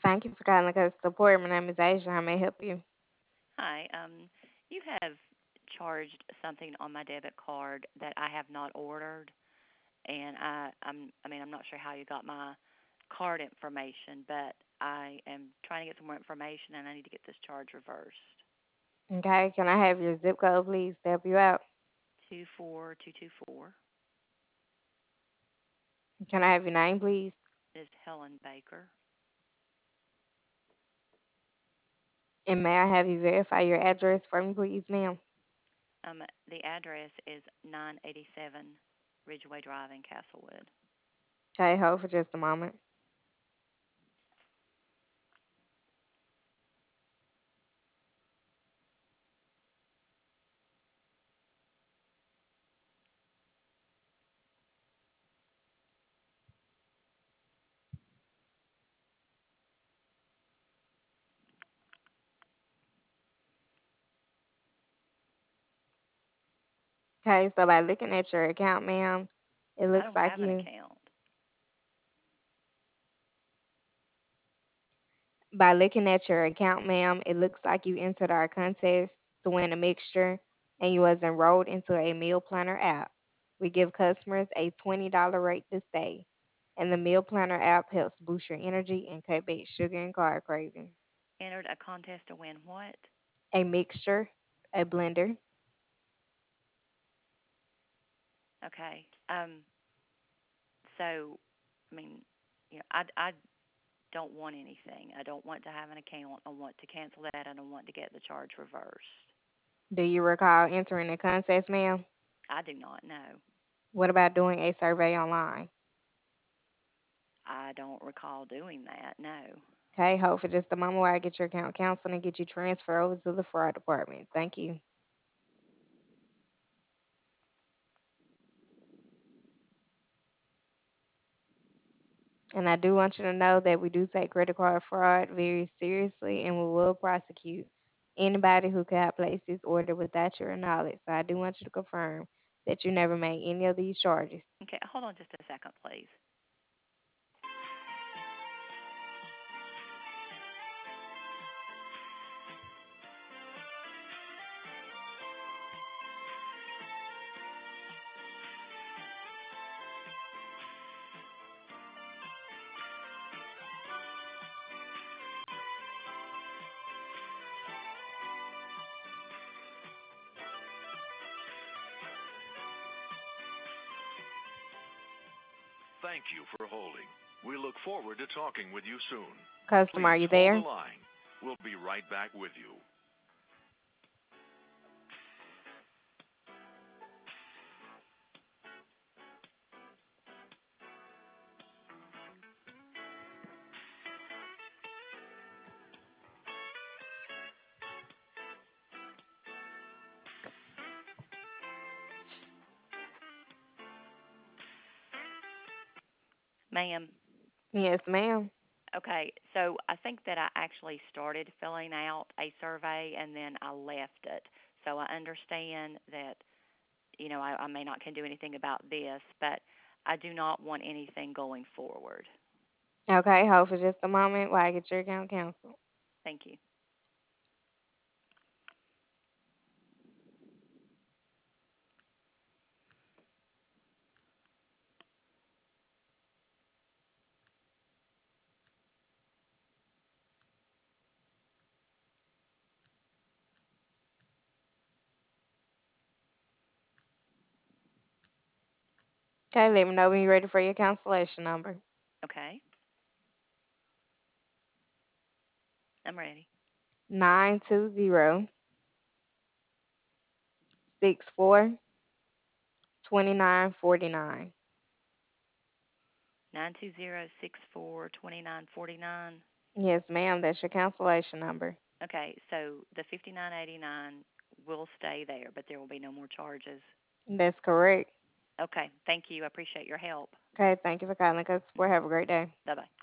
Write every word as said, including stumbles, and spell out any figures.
Thank you for calling us support. My name is Asia. How may I help you? Hi. Um, you have charged something on my debit card that I have not ordered, and I, I'm, I mean, I'm not sure how you got my card information, but I am trying to get some more information, and I need to get this charge reversed. Okay, can I have your zip code, please, to help you out? Two four two two four Can I have your name, please? is Helen Baker. And may I have you verify your address for me, please, ma'am? Um, the address is nine eighty-seven Ridgeway Drive in Castlewood. Okay, hold for just a moment. Okay, so by looking at your account, ma'am, it I looks don't like have an you, account. by looking at your account, ma'am, it looks like you entered our contest to win a mixture and you was enrolled into a meal planner app. We give customers a twenty dollars rate to stay. And the meal planner app helps boost your energy and cut back sugar and carb cravings. Entered a contest to win what? A mixture, a blender. Okay. Um, so, I mean, you know, I, I don't want anything. I don't want to have an account. I want to cancel that and I want to get the charge reversed. Do you recall entering the contest, ma'am? I do not know. What about doing a survey online? I don't recall doing that. No. Okay, hold for just a moment while I get your account counseled and get you transferred over to the fraud department. Thank you. And I do want you to know that we do take credit card fraud very seriously and we will prosecute anybody who could have placed this order without your knowledge. So I do want you to confirm that you never made any of these charges. Okay, hold on just a second, please. Thank you for holding. We look forward to talking with you soon. Customer, are Please you hold the there? line. We'll be right back with you. Ma'am, Yes, ma'am. okay, so I think that I actually started filling out a survey and then I left it. So I understand that, you know, I, I may not can do anything about this, but I do not want anything going forward. Okay, hold for just a moment while I get your account canceled. Thank you. Okay, let me know when you're ready for your cancellation number. Okay, I'm ready. Nine two zero six four twenty nine forty nine. Nine two zero six four twenty nine forty nine. Yes, ma'am, that's your cancellation number. Okay, so the fifty nine eighty nine will stay there, but there will be no more charges. That's correct. Okay, thank you. I appreciate your help. Okay, thank you for calling us. Have a great day. Bye bye.